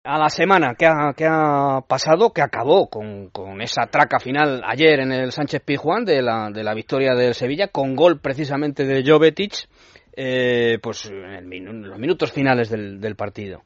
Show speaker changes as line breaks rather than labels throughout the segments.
A la semana que ha pasado, que acabó con esa traca final ayer en el Sánchez Pizjuán de la victoria del Sevilla, con gol precisamente de Jovetic, pues en los minutos finales del partido.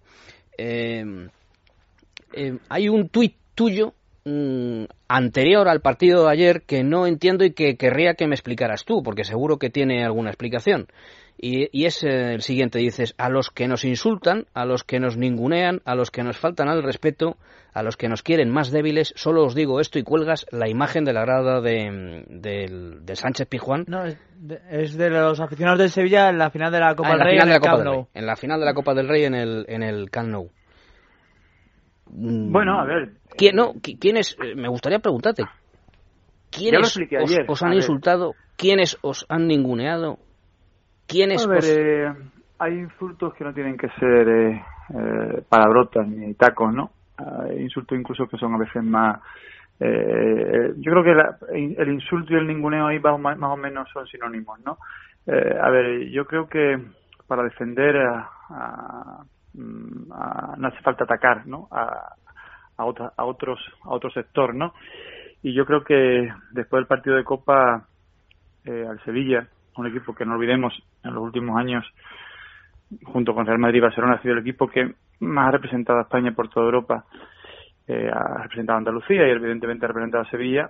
Hay un tuit tuyo anterior al partido de ayer que no entiendo y que querría que me explicaras tú, porque seguro que tiene alguna explicación. Y es el siguiente, dices: a los que nos insultan, a los que nos ningunean, a los que nos faltan al respeto, a los que nos quieren más débiles, solo os digo esto, y cuelgas la imagen de la grada del Sánchez Pizjuán.
No, es de los aficionados del Sevilla en la final de la Copa del Rey en el Camp Nou.
En la final de la Copa del Rey en el Camp Nou.
Bueno, a ver.
¿Quién es? Me gustaría preguntarte. ¿Quiénes os han insultado? ¿Quiénes os han ninguneado? ¿Quiénes
hay insultos que no tienen que ser palabrotas ni tacos, ¿no? Hay insultos incluso que son a veces más... yo creo que el insulto y el ninguneo ahí más o menos son sinónimos, ¿no? Yo creo que para defender no hace falta atacar, ¿no? A otro sector, ¿no? Y yo creo que después del partido de Copa al Sevilla, un equipo que no olvidemos en los últimos años, junto con Real Madrid y Barcelona, ha sido el equipo que más ha representado a España por toda Europa, ha representado a Andalucía y evidentemente ha representado a Sevilla.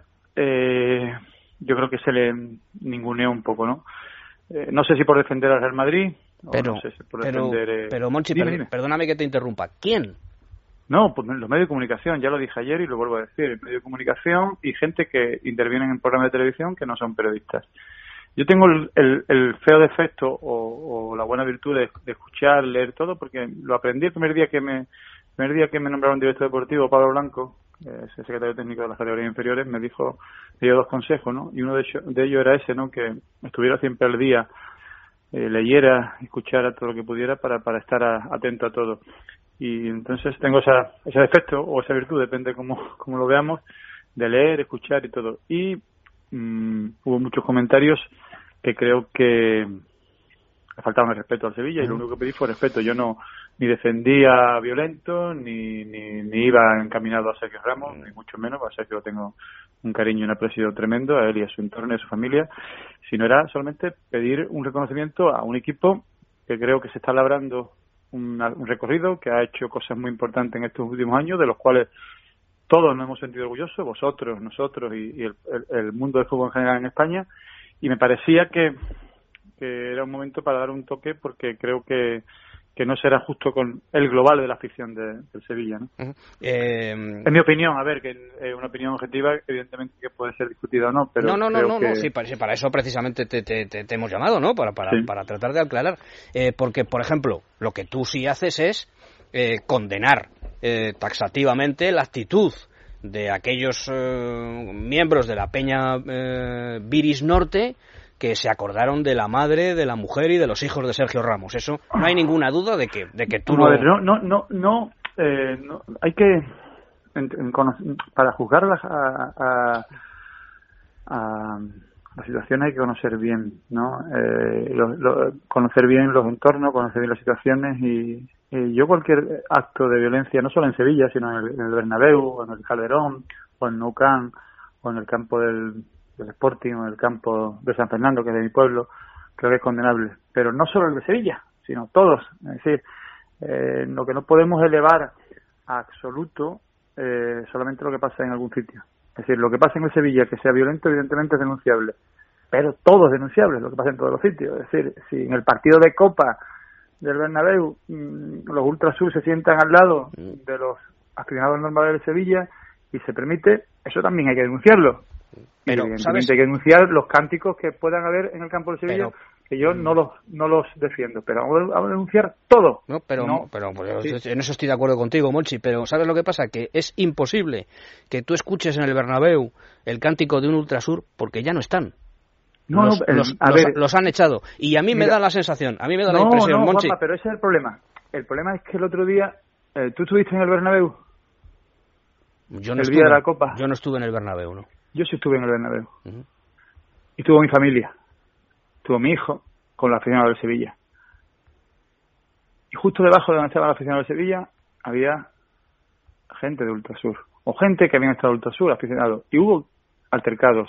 Yo creo que se le ninguneó un poco, ¿no? No sé si por defender al Real Madrid, no sé si por defender...
Pero Monchi, dime. Perdóname que te interrumpa. ¿Quién?
No, pues los medios de comunicación, ya lo dije ayer y lo vuelvo a decir, el medio de comunicación y gente que intervienen en programas de televisión que no son periodistas. Yo tengo el feo defecto o la buena virtud de escuchar, leer todo, porque lo aprendí el primer día que me nombraron director deportivo. Pablo Blanco, secretario técnico de las categorías inferiores, me dio dos consejos, ¿no? Y uno de ellos era ese, ¿no? Que estuviera siempre al día, leyera, escuchara todo lo que pudiera para estar atento a todo. Y entonces tengo ese defecto o esa virtud, depende cómo lo veamos, de leer, escuchar y todo. Y hubo muchos comentarios que creo que faltaban el respeto al Sevilla y lo único que pedí fue respeto. Yo no ni defendía violento ni iba encaminado a Sergio Ramos, ni mucho menos. A Sergio tengo un cariño y un aprecio tremendo, a él y a su entorno y a su familia, sino era solamente pedir un reconocimiento a un equipo que creo que se está labrando un recorrido, que ha hecho cosas muy importantes en estos últimos años, de los cuales todos nos hemos sentido orgullosos, vosotros, nosotros y el mundo del fútbol en general en España, y me parecía que era un momento para dar un toque, porque creo que no será justo con el global de la afición del Sevilla, ¿no? En mi opinión, que es una opinión objetiva, evidentemente que puede ser discutida o no, pero
no, sí, para eso precisamente te hemos llamado, ¿no? Para tratar de aclarar, porque, por ejemplo, lo que tú sí haces es condenar taxativamente la actitud de aquellos miembros de la Peña Viris Norte que se acordaron de la madre, de la mujer y de los hijos de Sergio Ramos. Eso no hay ninguna duda de que tú
no hay que para juzgar a las situaciones hay que conocer bien, ¿no? Conocer bien los entornos, conocer bien las situaciones y yo cualquier acto de violencia, no solo en Sevilla, sino en el Bernabéu, o en el Calderón, o en Nou Camp, o en el campo del Sporting, o en el campo de San Fernando, que es de mi pueblo, creo que es condenable. Pero no solo el de Sevilla, sino todos. Es decir, lo que no podemos elevar a absoluto solamente lo que pasa en algún sitio. Es decir, lo que pasa en el Sevilla, que sea violento, evidentemente es denunciable. Pero todo es denunciable, lo que pasa en todos los sitios. Es decir, si en el partido de Copa del Bernabéu los ultrasur se sientan al lado de los aficionados normales de Sevilla y se permite, eso también hay que denunciarlo. Pero evidentemente hay que denunciar los cánticos que puedan haber en el campo de Sevilla, que yo no los defiendo, pero vamos a denunciar todo.
Sí. En eso estoy de acuerdo contigo, Monchi, pero ¿sabes lo que pasa? Que es imposible que tú escuches en el Bernabéu el cántico de un ultrasur porque ya no están. Los han echado. Y a mí me da la sensación, a mí me da la impresión, Monchi...
Juanma, pero ese es el problema. El problema es que el otro día... ¿tú estuviste en el Bernabéu?
Día de la Copa. Yo no estuve en el Bernabéu, ¿no?
Yo sí estuve en el Bernabéu. Uh-huh. Y estuvo mi familia. Estuvo mi hijo con la aficionada del Sevilla. Y justo debajo de donde estaba la aficionada del Sevilla había gente de Ultrasur, o gente que habían estado en Ultrasur, aficionados, y hubo altercados.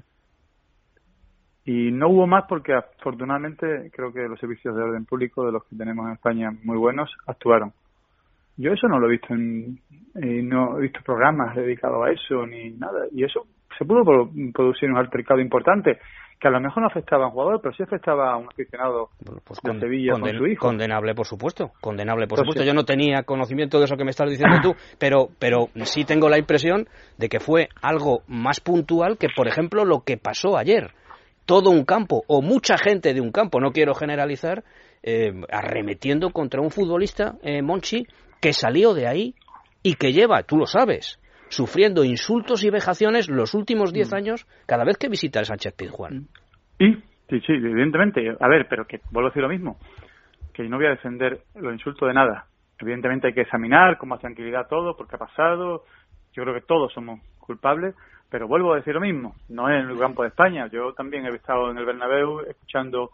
Y no hubo más porque afortunadamente creo que los servicios de orden público, de los que tenemos en España muy buenos, actuaron. Yo eso no lo he visto no he visto programas dedicados a eso ni nada. Y eso se pudo producir un altercado importante que a lo mejor no afectaba a un jugador, pero sí afectaba a un aficionado de Sevilla con su hijo.
Condenable, por supuesto. Sí. Yo no tenía conocimiento de eso que me estás diciendo tú, pero sí tengo la impresión de que fue algo más puntual que, por ejemplo, lo que pasó ayer. Todo un campo, o mucha gente de un campo, no quiero generalizar, arremetiendo contra un futbolista, Monchi, que salió de ahí y que lleva, tú lo sabes, sufriendo insultos y vejaciones los últimos 10 años cada vez que visita el Sánchez Pizjuán.
Sí, evidentemente. A ver, pero que vuelvo a decir lo mismo, que no voy a defender los insultos de nada. Evidentemente hay que examinar con más tranquilidad todo, porque ha pasado. Yo creo que todos somos culpables. Pero vuelvo a decir lo mismo, no en el campo de España. Yo también he estado en el Bernabéu escuchando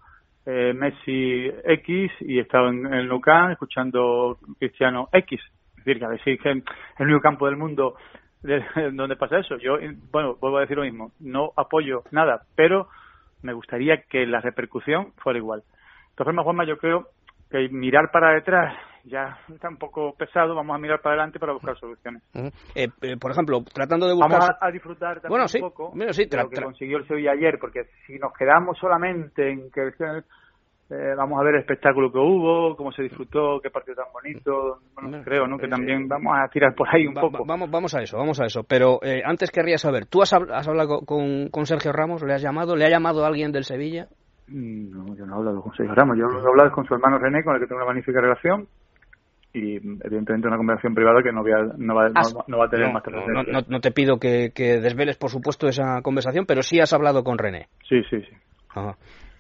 Messi X y he estado en el Nou Camp escuchando Cristiano X. Es decir, que a decir que es el único campo del mundo donde pasa eso. Yo, vuelvo a decir lo mismo, no apoyo nada, pero me gustaría que la repercusión fuera igual. De todas formas, Juanma, yo creo que mirar para detrás ya está un poco pesado, vamos a mirar para adelante para buscar soluciones.
Por ejemplo, tratando de buscar...
Vamos a disfrutar también un poco de lo que consiguió el Sevilla ayer, porque si nos quedamos solamente en que vamos a ver el espectáculo que hubo, cómo se disfrutó, qué partido tan bonito, creo, ¿no? Que también vamos a tirar por ahí un poco.
Vamos a eso. Pero antes querría saber, ¿tú has hablado con Sergio Ramos? ¿Le has llamado? ¿Le ha llamado alguien del Sevilla?
No, yo no he hablado con Sergio Ramos. Yo he hablado con su hermano René, con el que tengo una magnífica relación. Y evidentemente una conversación privada que no va a tener más trascendencia.
No te pido que desveles, por supuesto, esa conversación, pero sí has hablado con René.
Sí.
Ajá.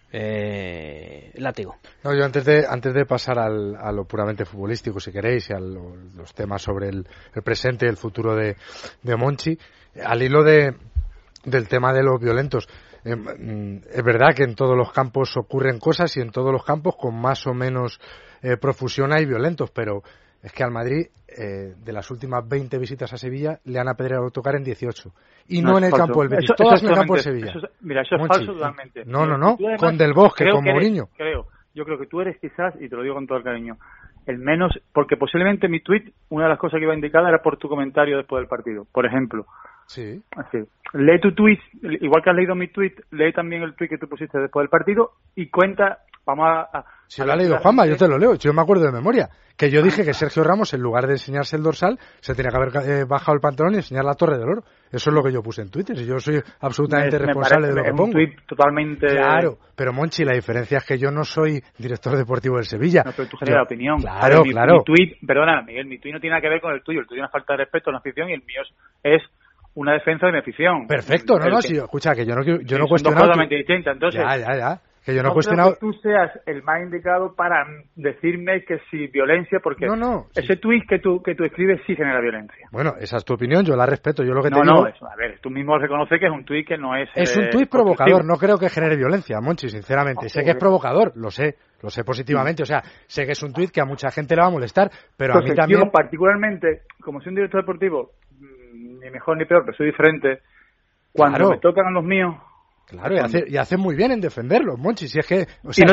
Látigo.
No, yo antes de pasar a lo puramente futbolístico, si queréis, y a los temas sobre el presente y el futuro de Monchi, al hilo del tema de los violentos, es verdad que en todos los campos ocurren cosas y en todos los campos con más o menos profusión hay violentos, pero es que al Madrid de las últimas 20 visitas a Sevilla le han apedreado a tocar en 18 y no en el campo del Betis, todas en el campo de Sevilla.
Eso es falso totalmente.
No, además, con Del Bosque, con Mourinho.
Yo creo que tú eres quizás, y te lo digo con todo el cariño, el menos, porque posiblemente mi tuit, una de las cosas que iba indicada era por tu comentario después del partido, por ejemplo.
Sí.
Así. Lee tu tuit, igual que has leído mi tuit, lee también el tuit que tú pusiste después del partido y cuenta,
Si lo ha leído Juanma, yo te lo leo, yo me acuerdo de memoria, que yo dije que Sergio Ramos, en lugar de enseñarse el dorsal, se tenía que haber bajado el pantalón y enseñar la Torre del Oro. Eso es lo que yo puse en Twitter, y yo soy absolutamente responsable de lo que pongo.
Un tuit totalmente...
Claro, pero Monchi, la diferencia es que yo no soy director deportivo del Sevilla.
No, pero tú generas opinión.
Claro.
Mi tuit, perdona, Miguel, mi tuit no tiene nada que ver con el tuyo. El tuyo es una falta de respeto a la afición y el mío es una defensa de mi afición.
Perfecto, escucha, que yo no cuestiono...
Son dos totalmente distintas, entonces...
Ya. Que yo no he cuestionado...
Creo que tú seas el más indicado para decirme que si violencia, porque ese tuit que tú escribes sí genera violencia.
Bueno, esa es tu opinión, yo la respeto. Yo lo que te digo...
No, a ver, tú mismo reconoces que es un tuit que no es...
Es un tuit provocador, no creo que genere violencia, Monchi, sinceramente. Sé que es provocador, lo sé positivamente, o sea, sé que es un tuit que a mucha gente le va a molestar, pero a mí también...
Yo particularmente, como soy un director deportivo, ni mejor ni peor, pero soy diferente, cuando me tocan a los míos...
Claro, y hace muy bien en defenderlo, Monchi, si es que...
no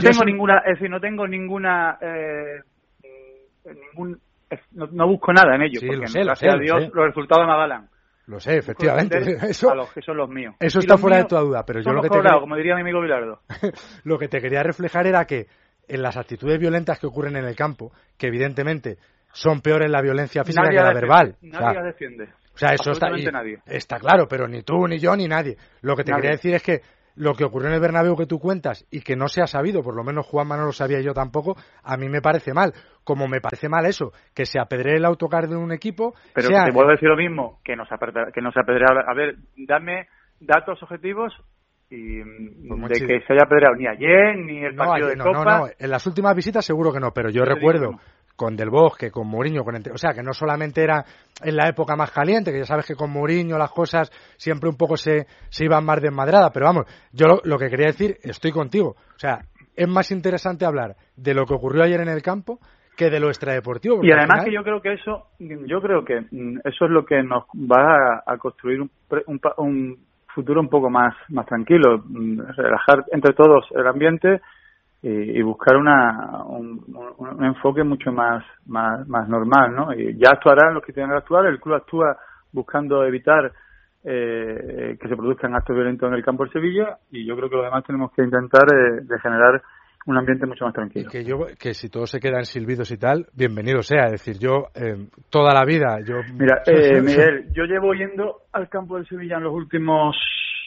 busco nada en ello, porque gracias a Dios los resultados me avalan.
Lo sé, efectivamente.
Eso, a los que son los míos.
Eso está fuera de toda duda, pero yo lo que
como diría mi amigo Bilardo.
Lo que te quería reflejar era que en las actitudes violentas que ocurren en el campo, que evidentemente son peores la violencia física que la verbal.
Nadie la defiende.
O sea, eso está claro, pero ni tú, ni yo, ni nadie. Lo que te quería decir es que lo que ocurrió en el Bernabéu que tú cuentas y que no se ha sabido, por lo menos Juanma no lo sabía yo tampoco, a mí me parece mal. Como me parece mal eso, que se apedree el autocar de un equipo...
Pero te vuelvo a decir lo mismo, que no se apedrea... A ver, dame datos objetivos y de que se haya apedreado ni ayer, ni el partido de Copa...
No, en las últimas visitas seguro que no, pero yo recuerdo... Con Del Bosque, con Mourinho, o sea, que no solamente era en la época más caliente, que ya sabes que con Mourinho las cosas siempre un poco se iban más desmadradas, pero vamos, yo lo que quería decir, estoy contigo, o sea, es más interesante hablar de lo que ocurrió ayer en el campo que de lo extradeportivo.
Y además que yo creo que eso es lo que nos va a construir un futuro un poco más tranquilo, relajar entre todos el ambiente y buscar un enfoque mucho más normal, ¿no? Y ya actuarán los que tienen que actuar. El club actúa buscando evitar que se produzcan actos violentos en el campo de Sevilla, y yo creo que lo demás tenemos que intentar de generar un ambiente mucho más tranquilo.
Y que si todo se queda en silbidos y tal, bienvenido sea. Es decir, yo toda la vida...
Mira, Miguel, yo llevo yendo al campo de Sevilla en los últimos...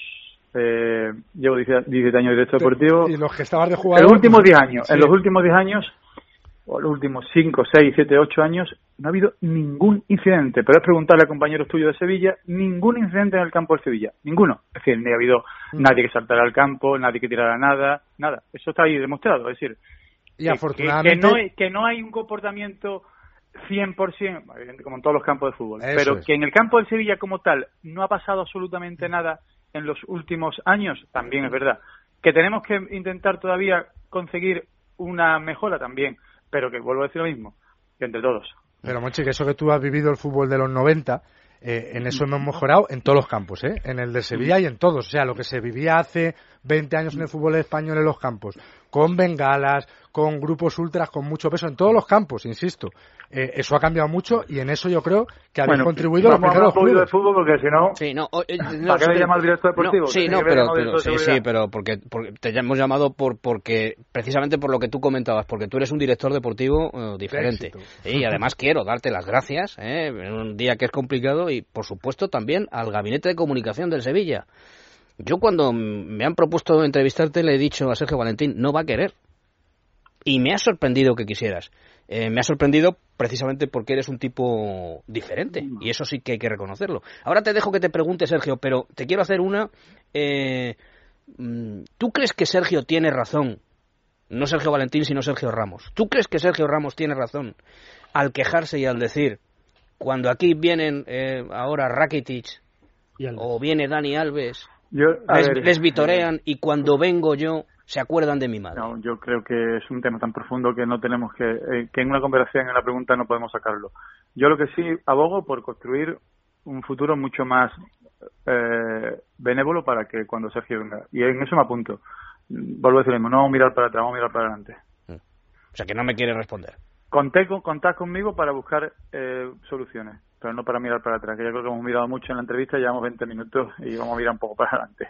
llevo 17 años de director deportivo.
Y los que estabas de jugador...
En los últimos 10 años.
Sí.
En los últimos 10 años, o los últimos 5, 6, 7, 8 años, no ha habido ningún incidente. Pero es preguntarle a compañeros tuyos de Sevilla, ningún incidente en el campo de Sevilla. Ninguno. Es decir, ni ha habido nadie que saltara al campo, nadie que tirara nada. Eso está ahí demostrado. Es decir,
y afortunadamente...
que no hay un comportamiento 100%, como en todos los campos de fútbol.
Eso
pero
es.
que en el campo de Sevilla como tal no ha pasado absolutamente nada en los últimos años, también es verdad. Que tenemos que intentar todavía conseguir una mejora también, pero que vuelvo a decir lo mismo, que entre todos.
Pero Monchi, que eso que tú has vivido el fútbol de los 90, en eso hemos mejorado en todos los campos, en el de Sevilla y en todos. O sea, lo que se vivía hace 20 años en el fútbol español en los campos, con bengalas, con grupos ultras, con mucho peso, en todos los campos, insisto. Eso ha cambiado mucho y en eso yo creo que habéis contribuido los primeros clubes.
De fútbol porque si no...
Sí, no,
¿para qué le llamas director deportivo?
Porque te hemos llamado porque precisamente por lo que tú comentabas, porque tú eres un director deportivo diferente. Y además quiero darte las gracias en un día que es complicado y, por supuesto, también al Gabinete de Comunicación del Sevilla. Yo cuando me han propuesto entrevistarte le he dicho a Sergio Valentín, no va a querer. Y me ha sorprendido que quisieras. Me ha sorprendido precisamente porque eres un tipo diferente. Y eso sí que hay que reconocerlo. Ahora te dejo que te pregunte, Sergio, pero te quiero hacer una. ¿Tú crees que Sergio tiene razón? No Sergio Valentín, sino Sergio Ramos. ¿Tú crees que Sergio Ramos tiene razón al quejarse y al decir, cuando aquí vienen ahora Rakitic o viene Dani Alves, les vitorean y cuando vengo yo se acuerdan de mi madre?
No, yo creo que es un tema tan profundo que no tenemos que en una conversación, en la pregunta, no podemos sacarlo. Yo lo que sí abogo por construir un futuro mucho más benévolo para que cuando Sergio venga. Y en eso me apunto. Vuelvo a decir lo mismo, no vamos a mirar para atrás, vamos a mirar para adelante.
O sea, que no me quiere responder.
Contad conmigo para buscar soluciones, pero no para mirar para atrás, que yo creo que hemos mirado mucho en la entrevista, llevamos 20 minutos y vamos a mirar un poco para adelante.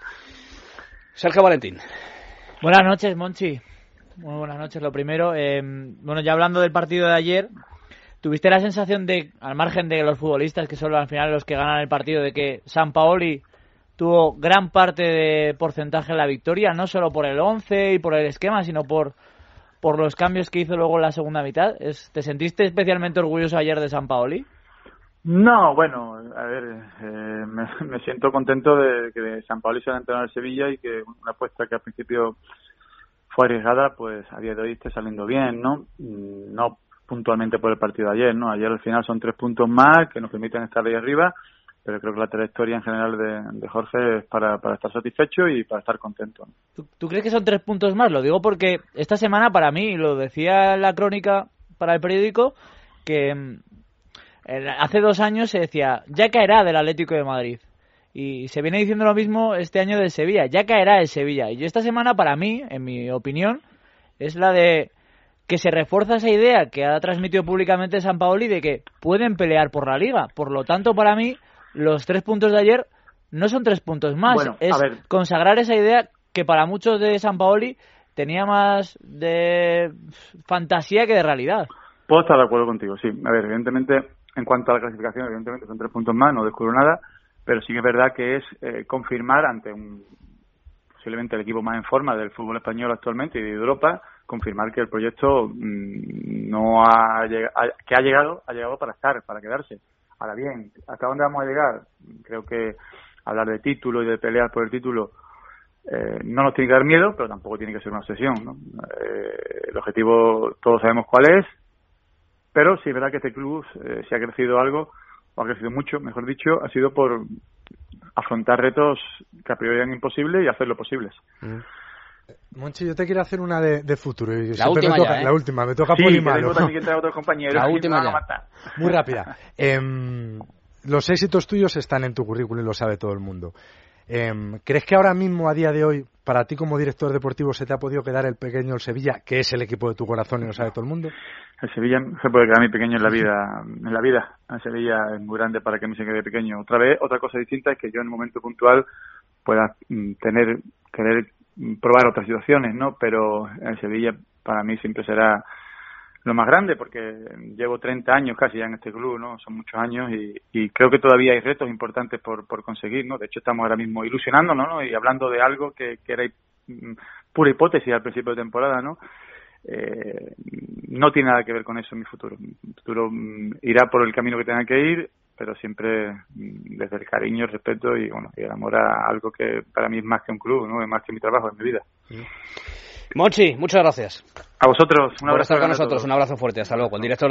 Sergio Valentín.
Buenas noches, Monchi. Muy buenas noches. Lo primero, bueno, ya hablando del partido de ayer, ¿tuviste la sensación de, al margen de los futbolistas, que son al final los que ganan el partido, de que Sampaoli tuvo gran parte de porcentaje en la victoria, no solo por el 11 y por el esquema, sino por los cambios que hizo luego en la segunda mitad? ¿Te sentiste especialmente orgulloso ayer de Sampaoli?
No, bueno, a ver, me siento contento de que Sampaoli sea el entrenador de Sevilla y que una apuesta que al principio fue arriesgada, pues a día de hoy esté saliendo bien, ¿no? No puntualmente por el partido de ayer, ¿no? Ayer al final son 3 puntos más que nos permiten estar ahí arriba, pero creo que la trayectoria en general de Jorge es para estar satisfecho y para estar contento, ¿no?
¿Tú crees que son 3 puntos más? Lo digo porque esta semana, para mí, lo decía en la crónica para el periódico, que hace 2 años se decía, ya caerá del Atlético de Madrid. Y se viene diciendo lo mismo este año del Sevilla, ya caerá el Sevilla. Y esta semana, para mí, en mi opinión, es la de que se refuerza esa idea que ha transmitido públicamente Sampaoli de que pueden pelear por la Liga. Por lo tanto, para mí, los 3 puntos de ayer no son 3 puntos más.
Bueno,
es consagrar esa idea que para muchos de Sampaoli tenía más de fantasía que de realidad.
Puedo estar de acuerdo contigo, sí. A ver, evidentemente, en cuanto a la clasificación, evidentemente son 3 puntos más, no descubro nada, pero sí que es verdad que es confirmar ante posiblemente el equipo más en forma del fútbol español actualmente y de Europa, confirmar que el proyecto que ha llegado para estar, para quedarse. Ahora bien, ¿hasta dónde vamos a llegar? Creo que hablar de título y de pelear por el título no nos tiene que dar miedo, pero tampoco tiene que ser una obsesión, ¿no? El objetivo todos sabemos cuál es, pero sí es verdad que este club, si ha crecido algo, o ha crecido mucho, mejor dicho, ha sido por afrontar retos que a priori eran imposibles y hacerlo posibles.
Monchi, yo te quiero hacer una de futuro. Y
la última
me toca,
ya, ¿eh?
La última, me toca
sí,
Polimalo.
Sí, también que traer otros compañeros.
La última ya.
Muy rápida. Los éxitos tuyos están en tu currículum y lo sabe todo el mundo. ¿Crees que ahora mismo, a día de hoy, para ti como director deportivo, se te ha podido quedar el pequeño el Sevilla, que es el equipo de tu corazón y lo sabe todo el mundo?
El Sevilla se puede quedar muy pequeño en la vida. El Sevilla es muy grande para que a mí se quede pequeño. Otra cosa distinta es que yo en un momento puntual pueda querer probar otras situaciones, ¿no? Pero el Sevilla para mí siempre será lo más grande, porque llevo 30 años casi ya en este club, ¿no? Son muchos años y creo que todavía hay retos importantes por conseguir, ¿no? De hecho, estamos ahora mismo ilusionándonos, ¿no? Y hablando de algo que era pura hipótesis al principio de temporada, ¿no? No tiene nada que ver con eso en mi futuro. Mi futuro irá por el camino que tenga que ir, pero siempre desde el cariño, el respeto y el amor a algo que para mí es más que un club, ¿no? Es más que mi trabajo, es mi vida.
Monchi, muchas gracias.
A vosotros, un abrazo.
Por estar con nosotros, un abrazo fuerte. Hasta luego. El director